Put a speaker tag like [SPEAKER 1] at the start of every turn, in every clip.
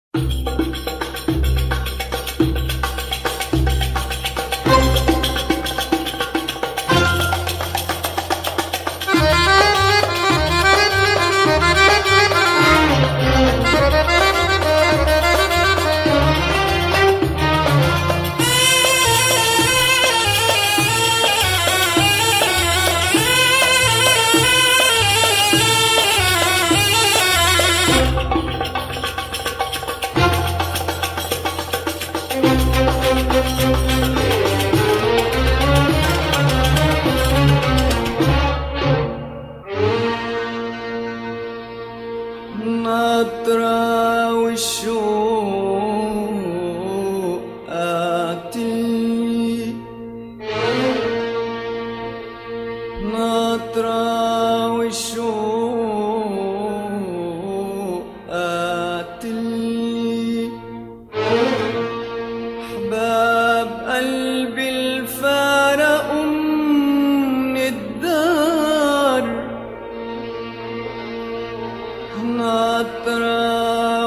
[SPEAKER 1] ناطرة والشوق قاتلني، ناطرة والشوق قاتلني، أحباب قلبي الفارقوا من الدار، ناطرة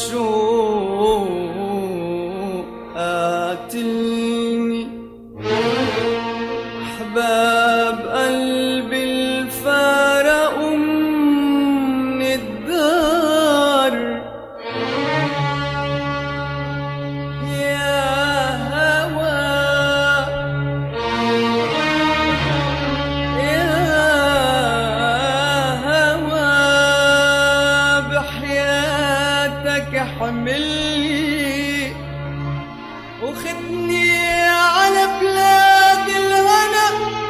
[SPEAKER 1] والشوق قاتلني، أحباب قلبي الفارقوا من الدار، يا هوى يا هوى بحياتك حملني وخدني على بلاد الهنا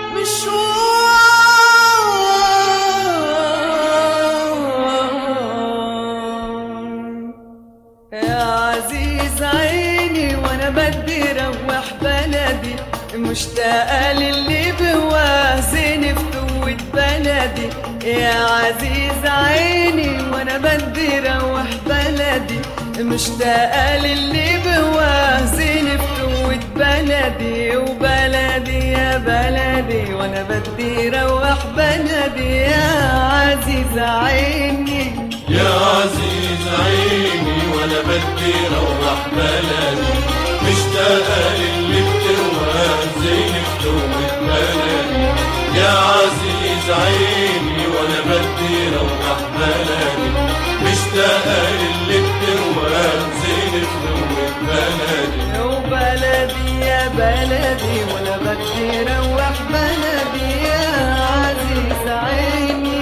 [SPEAKER 1] مشوار، يا عزيز عيني وانا بدي روح بلدي، مشتاقة للي بوازن فتوة بلدي، يا عزيز عيني وانا بدي روح بلدي، مشتاقة للي بوازن فتوة بلدي، وبلدي يا بلدي وانا بدي روح بلدي، يا عزيز عيني
[SPEAKER 2] يا عزيز عيني وانا بدي روح بلدي، مشتاقة للي بتوازن فتوة بلدي، يا عزيز عيني وانا بدي روح بلدي، مشتاقة للي بتوازن فتوة بلدي،
[SPEAKER 1] وبلدي يا بلدي وانا بدي روح بلدي، يا عزيز عيني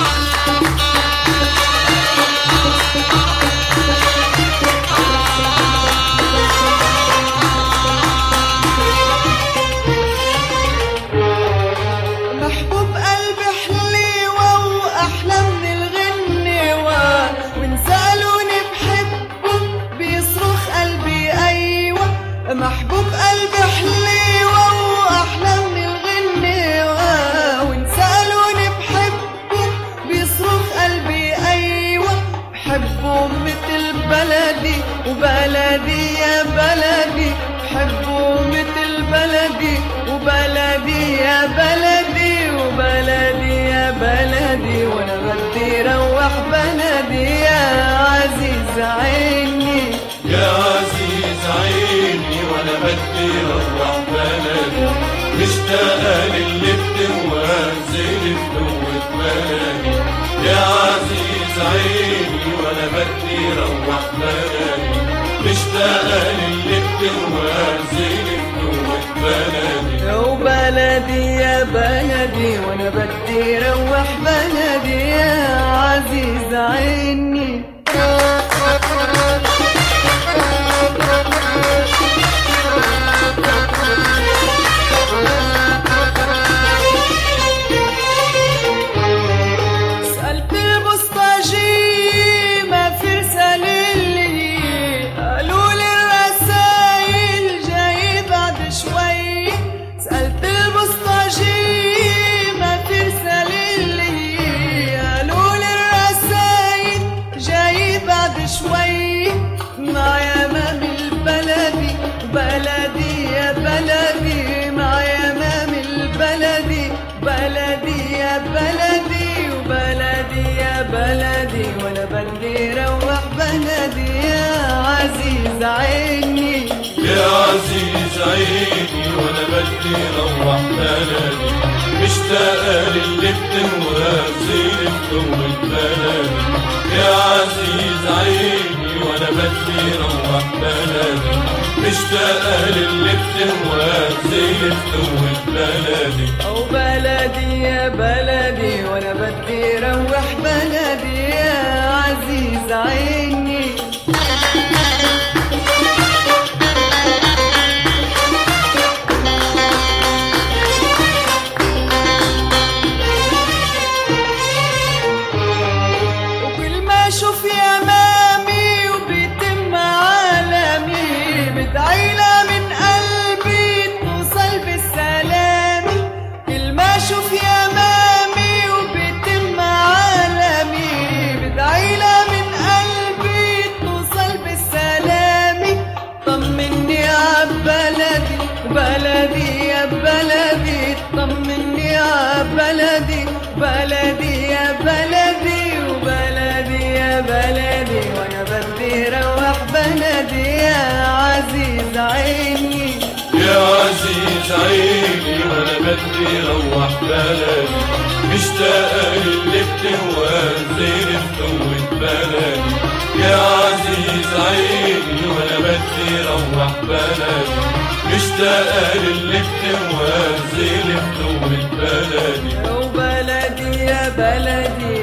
[SPEAKER 1] محبوب قلبي حليوة وأحلى من الغنوة، وإن سألوني بحبه بيصرخ قلبي أيوة، محبوب قلبي حليوة وأحلى من الغنوة، وإن سألوني بحبه بيصرخ قلبي أيوة، بحبه مثل بلدي وبلدي يا بلدي، بحبه مثل بلدي وبلدي يا بلدي، وبلدي يا بلدي وانا بدي روح بلدي، يا عزيز عيني
[SPEAKER 2] يا عزيز عيني وانا بدي روح بلدي، مشتاقة للي بتوازن فتوة بلدي، يا عزيز عيني وانا بدي روح بلدي، مشتاقة للي بتوازن فتوة بلدي،
[SPEAKER 1] وبلدي يا بلدي وانا بدي روح بلدي، يا عزيز عيني سألت البسطجي ما في رسالة لي، قالوا لي الرسايل جاي بعد شوي، سألت البسطجي ما في رسالة لي، قالوا لي الرسايل عزيز عيني
[SPEAKER 2] يا عزيز عيني وانا بدي روح بلدي مشتاقة للي بتنوازي بتوة بلدي يا عزيز عيني وانا بدي روح بلدي مشتاقة للي بتنوازي بتوة بلدي
[SPEAKER 1] او بلدي يا بلدي وانا بدي روح بلدي يا عزيز عيني شوف يا مامي وبيتم عالمي بدعيلها من قلبي توصل بالسلامي كل ما اشوف يا مامي وبيتم عالمي بدعيلها من قلبي توصل بالسلامي طمني عبلدي بلدي يا بلدي طمني عبلدي بلدي يا بلدي يا بلدي وانا بدي روح بلدي يا عزيز عيني
[SPEAKER 2] يا عزيز عيني وانا بدي روح بلدي مشتاقة للي بتنوازي بتوة بلدي يا عزيز عيني وانا بدي روح بلدي مشتاقة للي بتنوازي بتوة بلدي
[SPEAKER 1] وبلدي يا بلدي